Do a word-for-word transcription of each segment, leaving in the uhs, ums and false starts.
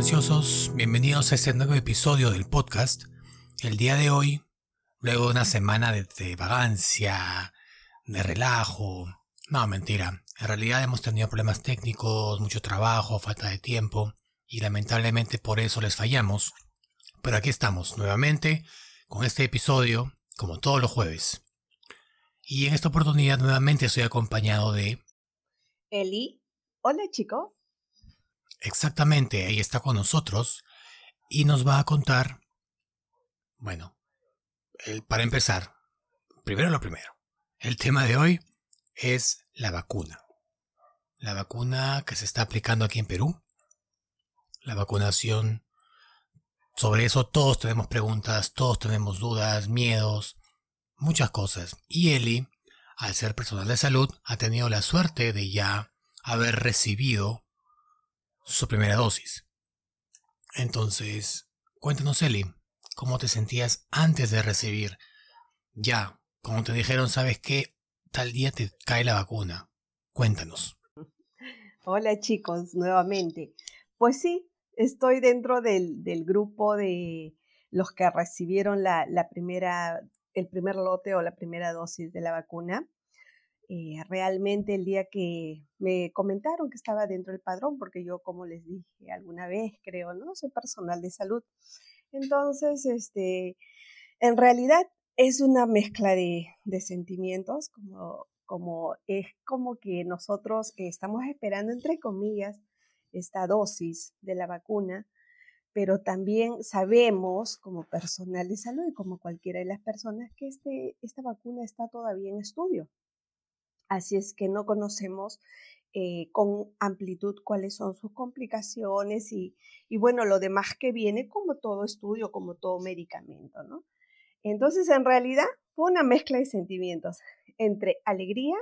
ansiosos, bienvenidos a este nuevo episodio del podcast. El día de hoy, luego de una semana de, de vagancia, de relajo, no, mentira, en realidad hemos tenido problemas técnicos, mucho trabajo, falta de tiempo y lamentablemente por eso les fallamos. Pero aquí estamos nuevamente con este episodio, como todos los jueves. Y en esta oportunidad nuevamente estoy acompañado de... Eli. Hola, chicos. Exactamente, ahí está con nosotros y nos va a contar, bueno, el, para empezar, primero lo primero. El tema de hoy es la vacuna. La vacuna que se está aplicando aquí en Perú. La vacunación. Sobre eso todos tenemos preguntas, todos tenemos dudas, miedos, muchas cosas. Y Eli, al ser personal de salud, ha tenido la suerte de ya haber recibido su primera dosis. Entonces, cuéntanos, Eli, ¿cómo te sentías antes de recibir? Ya, como te dijeron, ¿sabes qué? Tal día te cae la vacuna. Cuéntanos. Hola, chicos, nuevamente. Pues sí, estoy dentro del, del grupo de los que recibieron la, la primera, el primer lote o la primera dosis de la vacuna. Eh, realmente el día que me comentaron que estaba dentro del padrón, porque yo, como les dije alguna vez, creo, ¿no? Soy personal de salud. Entonces, este, en realidad es una mezcla de, de sentimientos, como, como es como que nosotros estamos esperando, entre comillas, esta dosis de la vacuna, pero también sabemos como personal de salud y como cualquiera de las personas que este, esta vacuna está todavía en estudio. Así es que no conocemos eh, con amplitud cuáles son sus complicaciones y, y, bueno, lo demás que viene como todo estudio, como todo medicamento, ¿no? Entonces, en realidad, fue una mezcla de sentimientos entre alegría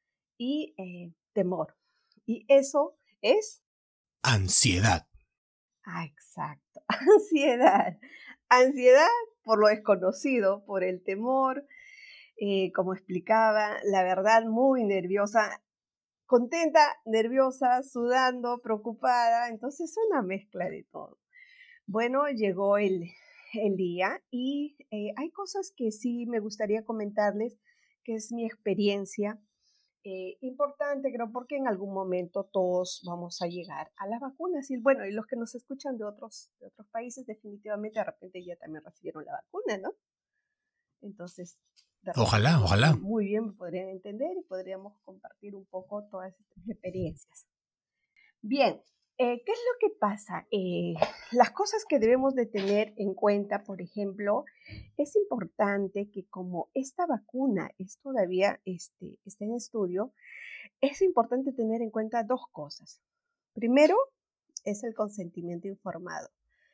y eh, temor. Y eso es... Ansiedad. Ah, exacto, ansiedad. Ansiedad por lo desconocido, por el temor, eh, como explicaba, la verdad, muy nerviosa. Contenta, nerviosa, sudando, preocupada, entonces es una mezcla de todo. Bueno, llegó el, el día y eh, hay cosas que sí me gustaría comentarles, que es mi experiencia eh, importante, creo, porque en algún momento todos vamos a llegar a las vacunas. Y bueno, y los que nos escuchan de otros, de otros países, definitivamente de repente ya también recibieron la vacuna, ¿no? Entonces, de repente Ojalá, muy, ojalá. muy bien me podrían entender y podríamos compartir un poco todas estas experiencias. Bien, eh, ¿qué es lo que pasa? Eh, las cosas que debemos de tener en cuenta, por ejemplo, es importante que como esta vacuna es todavía este, está en estudio, es importante tener en cuenta dos cosas. Primero, es el consentimiento informado.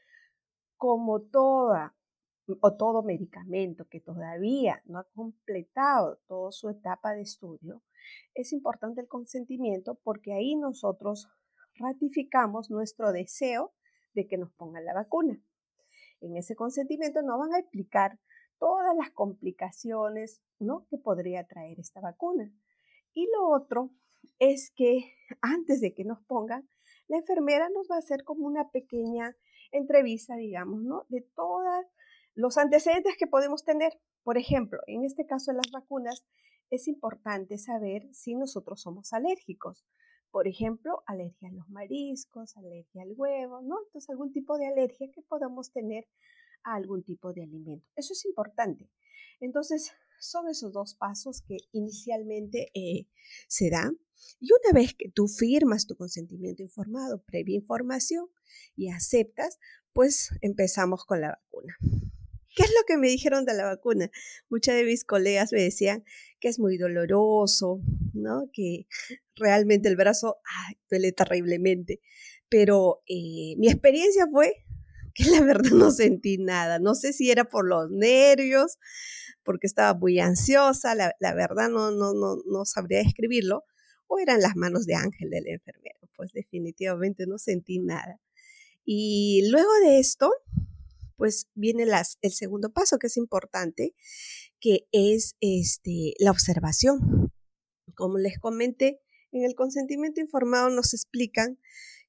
Como toda o todo medicamento que todavía no ha completado toda su etapa de estudio, es importante el consentimiento porque ahí nosotros ratificamos nuestro deseo de que nos pongan la vacuna. En ese consentimiento nos van a explicar todas las complicaciones, ¿no?, que podría traer esta vacuna. Y lo otro es que antes de que nos pongan, la enfermera nos va a hacer como una pequeña entrevista, digamos, ¿no?, de todos los antecedentes que podemos tener. Por ejemplo, en este caso de las vacunas, es importante saber si nosotros somos alérgicos. Por ejemplo, alergia a los mariscos, alergia al huevo, ¿no? Entonces, algún tipo de alergia que podamos tener a algún tipo de alimento. Eso es importante. Entonces, son esos dos pasos que inicialmente eh, se dan. Y una vez que tú firmas tu consentimiento informado, previa información, y aceptas, pues empezamos con la vacuna. ¿Qué es lo que me dijeron de la vacuna? Muchas de mis colegas me decían que es muy doloroso, ¿no?, que realmente el brazo ay, duele terriblemente. Pero eh, mi experiencia fue que la verdad no sentí nada. No sé si era por los nervios, porque estaba muy ansiosa, la, la verdad no, no, no, no sabría describirlo, o eran las manos de Ángel del enfermero. Pues definitivamente no sentí nada. Y luego de esto, pues viene las, el segundo paso, que es importante, que es este, la observación. Como les comenté, en el consentimiento informado nos explican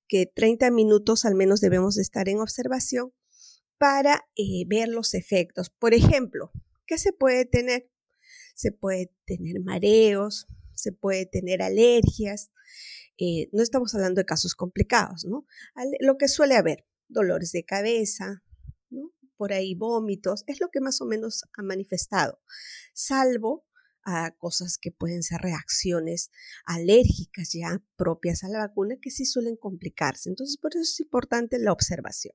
que treinta minutos al menos debemos de estar en observación para eh, ver los efectos. Por ejemplo, ¿qué se puede tener? Se puede tener mareos, se puede tener alergias. Eh, no estamos hablando de casos complicados, ¿no? Ale- lo que suele haber, dolores de cabeza, ¿no? Por ahí vómitos, es lo que más o menos ha manifestado, salvo a cosas que pueden ser reacciones alérgicas ya propias a la vacuna que sí suelen complicarse. Entonces, por eso es importante la observación.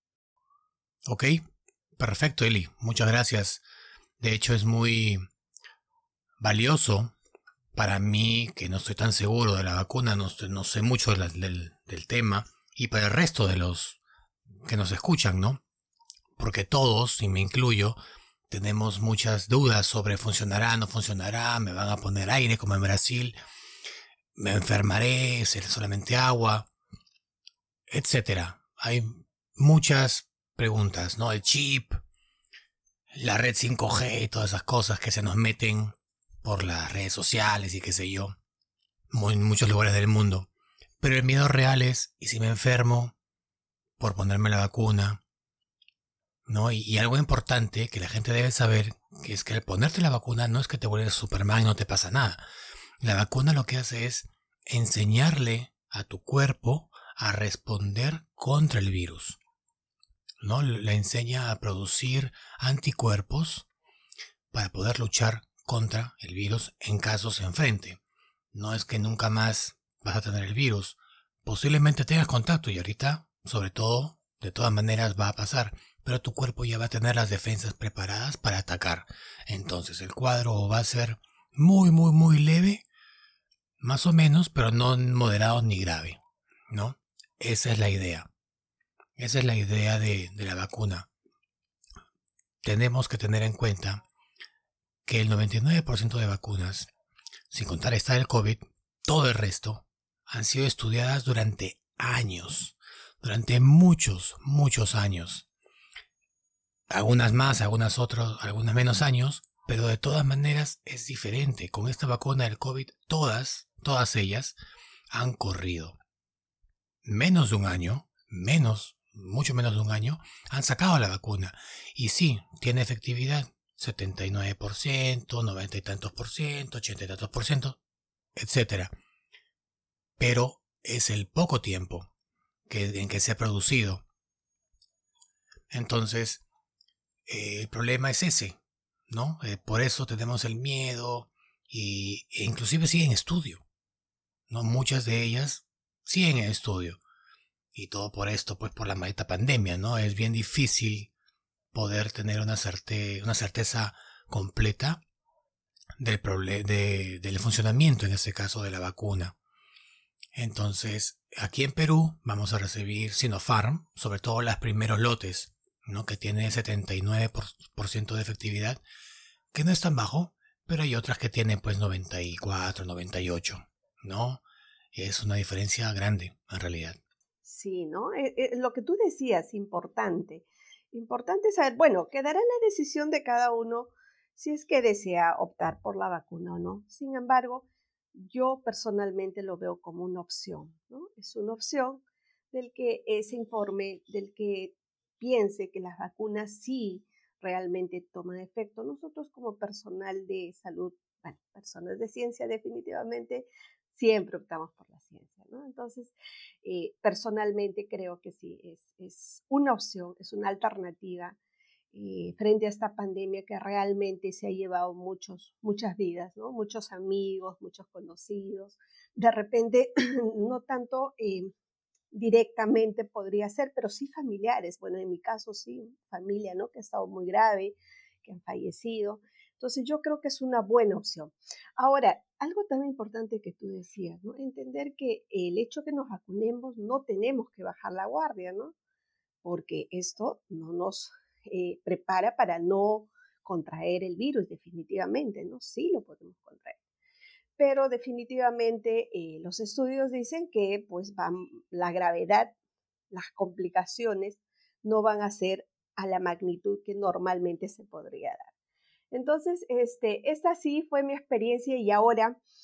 Ok, perfecto, Eli. Muchas gracias. De hecho, es muy valioso para mí, que no estoy tan seguro de la vacuna, no, sé- no sé mucho de la- del, del tema, y para el resto de los que nos escuchan, ¿no? Porque todos, y me incluyo, tenemos muchas dudas sobre funcionará, no funcionará, me van a poner aire como en Brasil, me enfermaré, será solamente agua, etcétera. Hay muchas preguntas, ¿no? El chip, la red cinco G y todas esas cosas que se nos meten por las redes sociales y qué sé yo, mu- en muchos lugares del mundo. Pero el miedo real es, ¿y si me enfermo por ponerme la vacuna? ¿No? Y, y algo importante que la gente debe saber, que es que al ponerte la vacuna no es que te vuelves Superman y no te pasa nada. La vacuna lo que hace es enseñarle a tu cuerpo a responder contra el virus, ¿no? Le enseña a producir anticuerpos para poder luchar contra el virus en caso se enfrente. No es que nunca más vas a tener el virus. Posiblemente tengas contacto y ahorita, sobre todo, de todas maneras va a pasar, pero tu cuerpo ya va a tener las defensas preparadas para atacar. Entonces el cuadro va a ser muy, muy, muy leve, más o menos, pero no moderado ni grave, ¿no? Esa es la idea. Esa es la idea de, de la vacuna. Tenemos que tener en cuenta que el noventa y nueve por ciento de vacunas, sin contar esta del COVID, todo el resto, han sido estudiadas durante años, durante muchos, muchos años. Algunas más, algunas otras, algunas menos años, pero de todas maneras es diferente. Con esta vacuna del COVID, todas, todas ellas han corrido menos de un año, menos, mucho menos de un año, han sacado la vacuna. Y sí, tiene efectividad, setenta y nueve por ciento, noventa y tantos por ciento, ochenta y tantos por ciento, etcétera. Pero es el poco tiempo que, en que se ha producido. Entonces, eh, el problema es ese, ¿no? Eh, por eso tenemos el miedo y, e inclusive siguen en estudio, ¿no? Muchas de ellas siguen en estudio. Y todo por esto, pues por la maldita pandemia, ¿no? Es bien difícil poder tener una, certe una certeza completa del, de, del funcionamiento, en este caso, de la vacuna. Entonces, aquí en Perú vamos a recibir Sinopharm, sobre todo los primeros lotes, ¿no? Que tiene setenta y nueve por ciento de efectividad, que no es tan bajo, pero hay otras que tienen pues noventa y cuatro, noventa y ocho, ¿no? Es una diferencia grande, en realidad. Sí, ¿no? Eh, eh, lo que tú decías, importante. Importante saber, bueno, quedará en la decisión de cada uno si es que desea optar por la vacuna o no. Sin embargo, yo personalmente lo veo como una opción, ¿no? Es una opción del que eh, se informe, del que piense que las vacunas sí realmente toman efecto. Nosotros como personal de salud, bueno, personas de ciencia definitivamente, siempre optamos por la ciencia, ¿no? Entonces, eh, personalmente creo que sí, es, es una opción, es una alternativa eh, frente a esta pandemia que realmente se ha llevado muchos, muchas vidas, ¿no? Muchos amigos, muchos conocidos. De repente, no tanto eh, directamente podría ser, pero sí familiares. Bueno, en mi caso sí, familia, ¿no? Que ha estado muy grave, que han fallecido. Entonces yo creo que es una buena opción. Ahora, algo tan importante que tú decías, ¿no? Entender que el hecho que nos vacunemos no tenemos que bajar la guardia, ¿no? Porque esto no nos eh, prepara para no contraer el virus definitivamente, ¿no? Sí lo podemos contraer. Pero definitivamente eh, los estudios dicen que pues van, la gravedad, las complicaciones no van a ser a la magnitud que normalmente se podría dar. Entonces, este, esta sí fue mi experiencia y ahora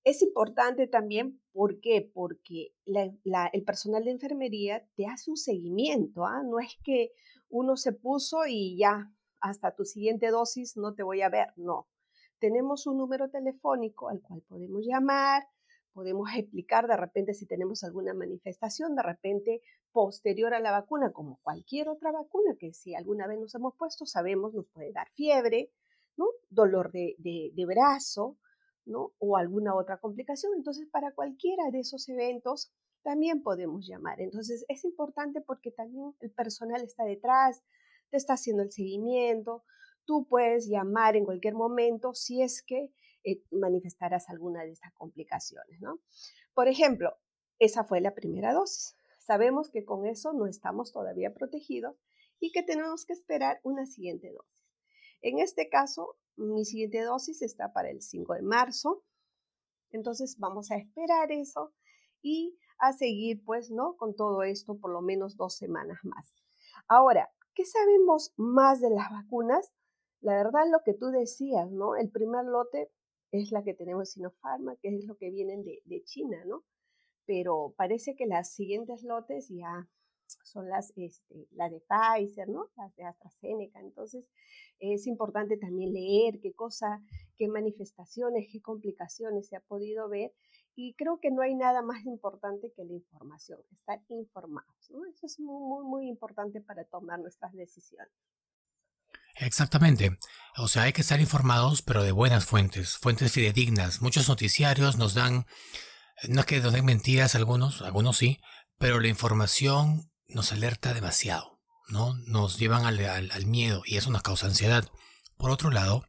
Es importante también, ¿por qué? Porque la la el personal de enfermería te hace un seguimiento, ¿ah? No es que uno se puso y ya, hasta tu siguiente dosis no te voy a ver, no. Tenemos un número telefónico al cual podemos llamar, podemos explicar de repente si tenemos alguna manifestación, de repente posterior a la vacuna, como cualquier otra vacuna que si alguna vez nos hemos puesto, sabemos nos puede dar fiebre, ¿no? Dolor de de de brazo, ¿no? O alguna otra complicación. Entonces, para cualquiera de esos eventos también podemos llamar. Entonces, es importante porque también el personal está detrás, te está haciendo el seguimiento. Tú puedes llamar en cualquier momento si es que eh, manifestarás alguna de estas complicaciones, ¿no? Por ejemplo, esa fue la primera dosis. Sabemos que con eso no estamos todavía protegidos y que tenemos que esperar una siguiente dosis. En este caso, mi siguiente dosis está para el cinco de marzo, entonces vamos a esperar eso y a seguir, pues, ¿no? Con todo esto por lo menos dos semanas más. Ahora, ¿qué sabemos más de las vacunas? La verdad, lo que tú decías, ¿no? El primer lote es la que tenemos Sinopharm, que es lo que vienen de, de China, ¿no? Pero parece que las siguientes lotes ya son las, este, las de Pfizer, ¿no? Las de AstraZeneca. Entonces, es importante también leer qué cosa, qué manifestaciones, qué complicaciones se ha podido ver. Y creo que no hay nada más importante que la información, estar informados, ¿no? Eso es muy, muy, muy importante para tomar nuestras decisiones. Exactamente. O sea, hay que estar informados, pero de buenas fuentes, fuentes fidedignas. Muchos noticiarios nos dan, no es que nos den mentiras algunos, algunos sí, pero la información nos alerta demasiado, ¿no? Nos llevan al, al, al miedo y eso nos causa ansiedad. Por otro lado,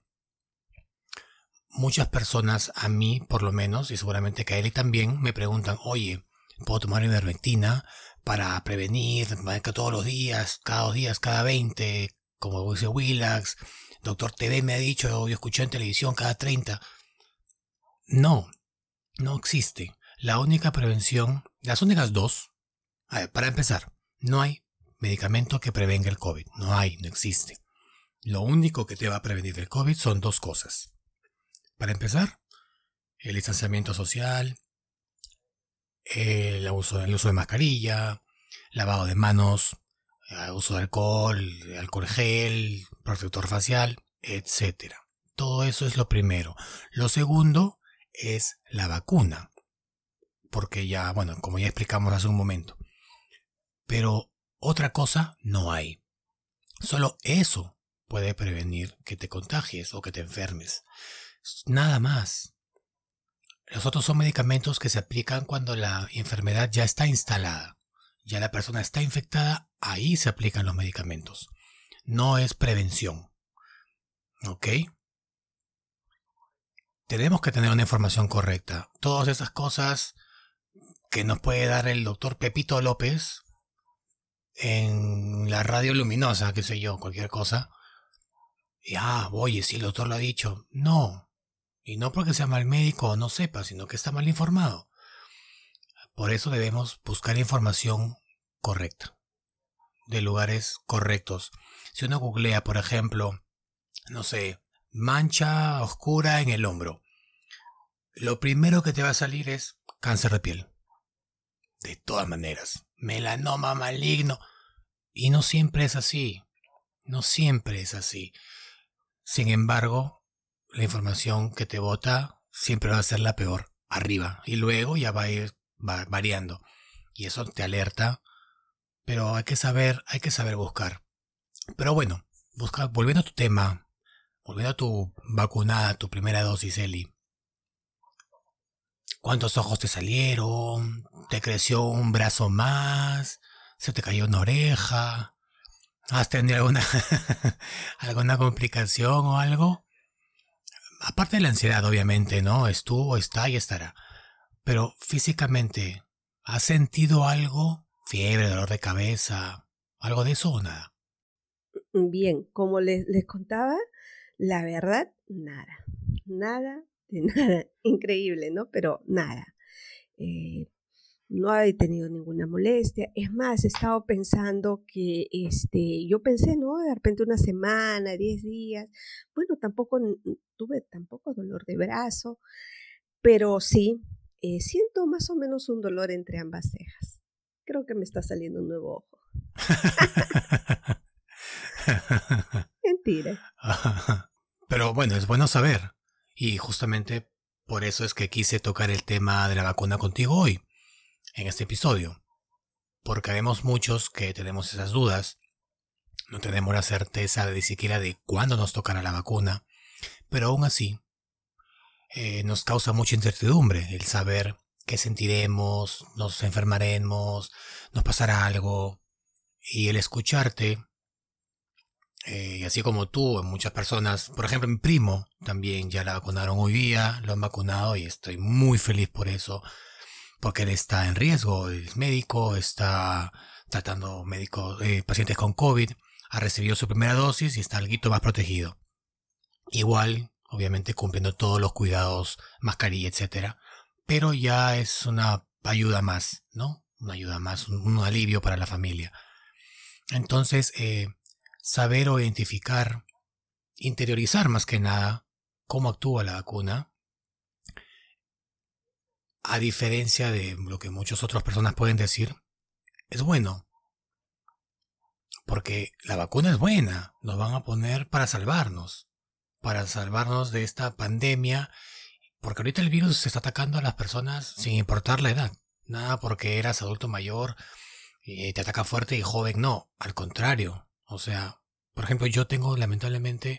muchas personas, a mí por lo menos, y seguramente que a Eli también, me preguntan, oye, ¿puedo tomar ivermectina para prevenir que todos los días, cada dos días, cada veinte, como dice Willax? Doctor T V me ha dicho, yo escuché en televisión cada treinta. No, no existe. La única prevención, las únicas dos, a ver, para empezar, no hay medicamento que prevenga el COVID. No hay, no existe. Lo único que te va a prevenir del COVID son dos cosas. Para empezar, el distanciamiento social, el uso, el uso de mascarilla, lavado de manos, el uso de alcohol, alcohol gel, protector facial, etcétera. Todo eso es lo primero. Lo segundo es la vacuna, porque ya, bueno, como ya explicamos hace un momento. Pero otra cosa no hay. Solo eso puede prevenir que te contagies o que te enfermes. Nada más. Los otros son medicamentos que se aplican cuando la enfermedad ya está instalada. Ya la persona está infectada, ahí se aplican los medicamentos. No es prevención. ¿Ok? Tenemos que tener una información correcta. Todas esas cosas que nos puede dar el doctor Pepito López en la radio luminosa, qué sé yo, cualquier cosa. Y ah, oye, si el doctor lo ha dicho. No. Y no porque sea mal médico o no sepa, sino que está mal informado. Por eso debemos buscar información correcta, de lugares correctos. Si uno googlea, por ejemplo, no sé, mancha oscura en el hombro, lo primero que te va a salir es cáncer de piel. De todas maneras, melanoma maligno. Y no siempre es así. No siempre es así. Sin embargo, la información que te bota siempre va a ser la peor, arriba. Y luego ya va a ir va variando. Y eso te alerta. Pero hay que saber, hay que saber buscar. Pero bueno, busca, volviendo a tu tema, volviendo a tu vacunada, tu primera dosis, Eli. ¿Cuántos ojos te salieron? ¿Te creció un brazo más? ¿Se te cayó una oreja? ¿Has tenido alguna, alguna complicación o algo? Aparte de la ansiedad, obviamente, ¿no? Estuvo, está y estará. Pero físicamente, ¿has sentido algo? Fiebre, dolor de cabeza, algo de eso o nada. Bien, como les, les contaba, la verdad, nada, nada de nada, increíble, ¿no? Pero nada. Eh, no he tenido ninguna molestia. Es más, he estado pensando que, este, yo pensé, ¿no? De repente una semana, diez días. Bueno, tampoco n- tuve tampoco dolor de brazo, pero sí, eh, siento más o menos un dolor entre ambas cejas. Creo que me está saliendo un nuevo ojo. Mentira. Pero bueno, es bueno saber. Y justamente por eso es que quise tocar el tema de la vacuna contigo hoy, en este episodio. Porque vemos muchos que tenemos esas dudas. No tenemos la certeza de siquiera de cuándo nos tocará la vacuna. Pero aún así, eh, nos causa mucha incertidumbre el saber qué sentiremos, nos enfermaremos, nos pasará algo. Y el escucharte, eh, y así como tú, muchas personas, por ejemplo mi primo también ya la vacunaron hoy día, lo han vacunado y estoy muy feliz por eso, porque él está en riesgo, es médico, está tratando médico, eh, pacientes con COVID, ha recibido su primera dosis y está algo más protegido. Igual, obviamente cumpliendo todos los cuidados, mascarilla, etcétera, pero ya es una ayuda más, ¿no? Una ayuda más, un, un alivio para la familia. Entonces, eh, saber o identificar, interiorizar más que nada cómo actúa la vacuna, a diferencia de lo que muchas otras personas pueden decir, es bueno. Porque la vacuna es buena, nos van a poner para salvarnos, para salvarnos de esta pandemia, porque ahorita el virus se está atacando a las personas sin importar la edad. Nada porque eras adulto mayor y te ataca fuerte y joven, no, al contrario. O sea, por ejemplo, yo tengo lamentablemente,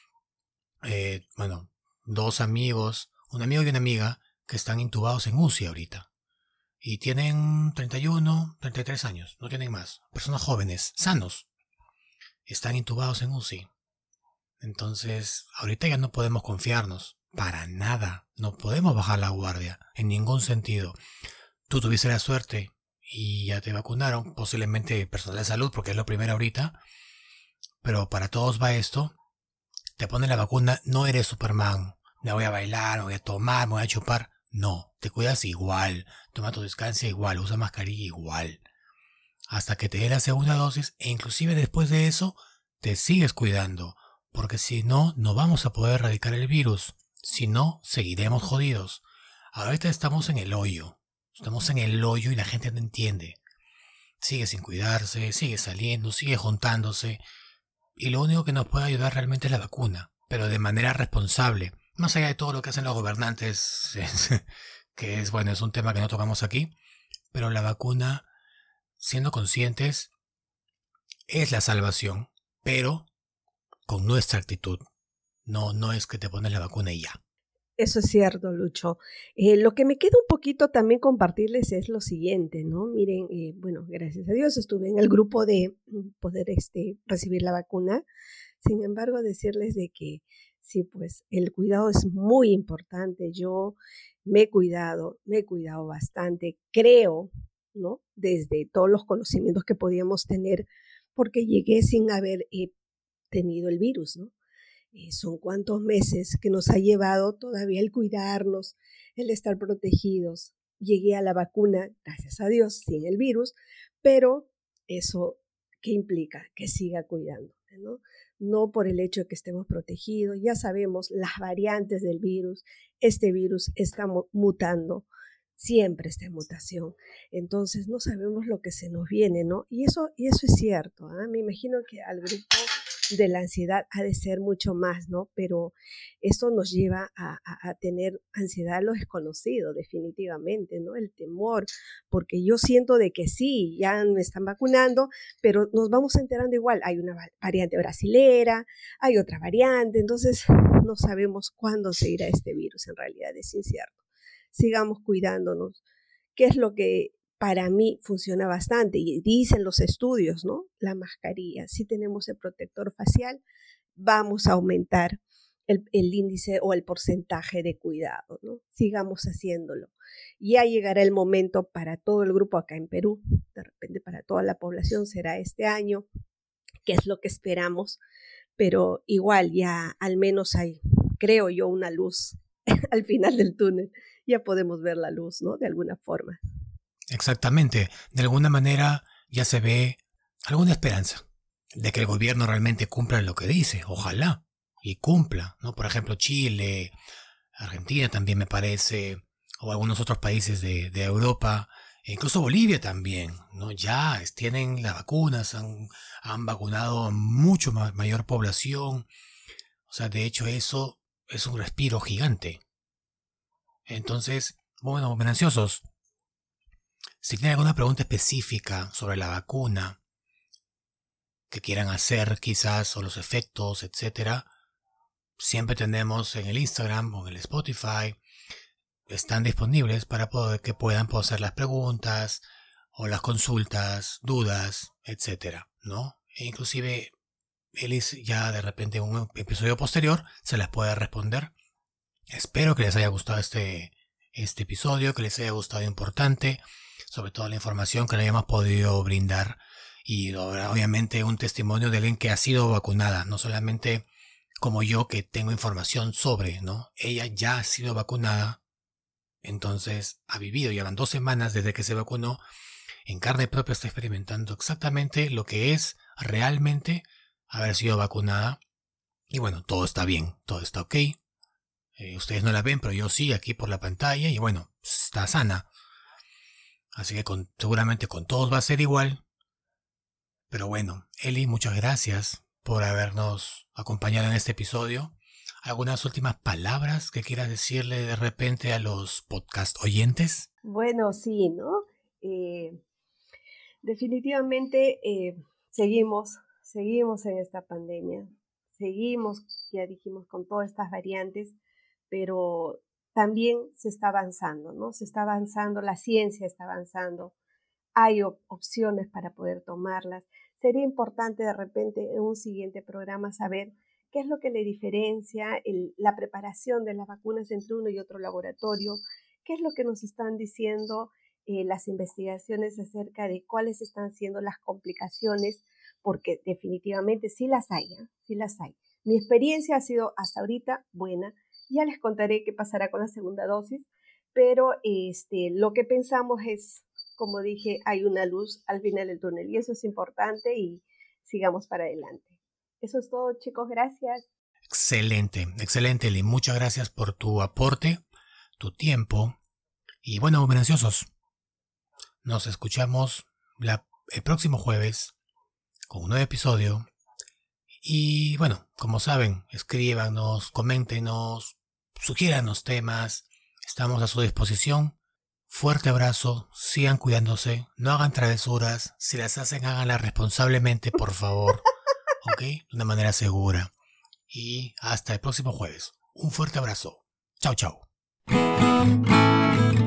eh, bueno, dos amigos, un amigo y una amiga que están intubados en U C I ahorita. Y tienen treinta y uno, treinta y tres años, no tienen más. Personas jóvenes, sanos, están intubados en U C I. Entonces, ahorita ya no podemos confiarnos, para nada. No podemos bajar la guardia, en ningún sentido. Tú tuviste la suerte y ya te vacunaron, posiblemente personal de salud, porque es lo primero ahorita. Pero para todos va esto. Te ponen la vacuna, no eres Superman. Me voy a bailar, me voy a tomar, me voy a chupar. No, te cuidas igual. Toma tu descanso igual, usa mascarilla igual. Hasta que te dé la segunda dosis e inclusive después de eso te sigues cuidando. Porque si no, no vamos a poder erradicar el virus. Si no, seguiremos jodidos. Ahorita estamos en el hoyo. Estamos en el hoyo y la gente no entiende. Sigue sin cuidarse, sigue saliendo, sigue juntándose. Y lo único que nos puede ayudar realmente es la vacuna. Pero de manera responsable. Más allá de todo lo que hacen los gobernantes, que es, bueno, es un tema que no tocamos aquí. Pero la vacuna, siendo conscientes, es la salvación. Pero con nuestra actitud. No, no es que te pones la vacuna y ya. Eso es cierto, Lucho. Eh, lo que me queda un poquito también compartirles es lo siguiente, ¿no? Miren, eh, bueno, gracias a Dios estuve en el grupo de poder este, recibir la vacuna. Sin embargo, decirles de que sí, pues el cuidado es muy importante. Yo me he cuidado, me he cuidado bastante, creo, ¿no? Desde todos los conocimientos que podíamos tener, porque llegué sin haber eh, tenido el virus, ¿no? Eh, son cuántos meses que nos ha llevado todavía el cuidarnos, el estar protegidos. Llegué a la vacuna, gracias a Dios, sin el virus, pero eso, ¿qué implica? Que siga cuidando, ¿no? No por el hecho de que estemos protegidos, ya sabemos las variantes del virus, este virus está mutando, siempre está en mutación, entonces no sabemos lo que se nos viene, ¿no? Y eso, y eso es cierto, ¿eh? Me imagino que al grupo de la ansiedad ha de ser mucho más, ¿no? Pero esto nos lleva a, a, a tener ansiedad a lo desconocido, definitivamente, ¿no? El temor, porque yo siento de que sí, ya me están vacunando, pero nos vamos enterando igual, hay una variante brasilera, hay otra variante, entonces no sabemos cuándo se irá este virus, en realidad es incierto. Sigamos cuidándonos. ¿Qué es lo que para mí funciona bastante? Y dicen los estudios, ¿no? La mascarilla. Si tenemos el protector facial, vamos a aumentar el, el índice o el porcentaje de cuidado, ¿no? Sigamos haciéndolo. Ya llegará el momento para todo el grupo acá en Perú, de repente para toda la población será este año, que es lo que esperamos, pero igual ya al menos hay, creo yo, una luz al final del túnel. Ya podemos ver la luz, ¿no? De alguna forma. Exactamente. De alguna manera ya se ve alguna esperanza de que el gobierno realmente cumpla lo que dice. Ojalá y cumpla, ¿no? Por ejemplo, Chile, Argentina también me parece, o algunos otros países de, de Europa, e incluso Bolivia también, ¿no? Ya es- tienen las vacunas, han, han vacunado a mucho ma- mayor población. O sea, de hecho eso es un respiro gigante. Entonces, bueno, ansiosos, si tienen alguna pregunta específica sobre la vacuna que quieran hacer quizás, o los efectos, etcétera, siempre tenemos en el Instagram o en el Spotify, están disponibles para poder que puedan hacer las preguntas o las consultas, dudas, etcétera, ¿no? E inclusive Elis ya de repente en un episodio posterior se las puede responder. Espero que les haya gustado este, este episodio, que les haya gustado importante, sobre todo la información que le hayamos podido brindar y obviamente un testimonio de alguien que ha sido vacunada, no solamente como yo que tengo información sobre, ¿no? Ella ya ha sido vacunada, entonces ha vivido, ya van dos semanas desde que se vacunó, en carne propia está experimentando exactamente lo que es realmente haber sido vacunada. Y bueno, todo está bien, todo está ok. Eh, ustedes no la ven, pero yo sí, aquí por la pantalla. Y bueno, está sana. Así que con, seguramente con todos va a ser igual. Pero bueno, Eli, muchas gracias por habernos acompañado en este episodio. ¿Algunas últimas palabras que quieras decirle de repente a los podcast oyentes? Bueno, sí, ¿no? Eh, definitivamente eh, seguimos, seguimos en esta pandemia, seguimos, ya dijimos, con todas estas variantes, pero también se está avanzando, ¿no? Se está avanzando, la ciencia está avanzando, hay op- opciones para poder tomarlas. Sería importante de repente en un siguiente programa saber qué es lo que le diferencia el- la preparación de las vacunas entre uno y otro laboratorio, qué es lo que nos están diciendo eh, las investigaciones acerca de cuáles están siendo las complicaciones, porque definitivamente sí las hay, ¿eh? Sí las hay. Mi experiencia ha sido hasta ahorita buena. Ya les contaré qué pasará con la segunda dosis, pero este, lo que pensamos es, como dije, hay una luz al final del túnel y eso es importante y sigamos para adelante. Eso es todo, chicos. Gracias. Excelente, excelente, Eli. Muchas gracias por tu aporte, tu tiempo. Y bueno, muy ansiosos. Nos escuchamos la, el próximo jueves con un nuevo episodio. Y bueno, como saben, escríbanos, coméntenos, sugiéranos temas. Estamos a su disposición. Fuerte abrazo, sigan cuidándose, no hagan travesuras. Si las hacen, háganlas responsablemente, por favor. ¿Ok? De una manera segura. Y hasta el próximo jueves. Un fuerte abrazo. Chao, chao.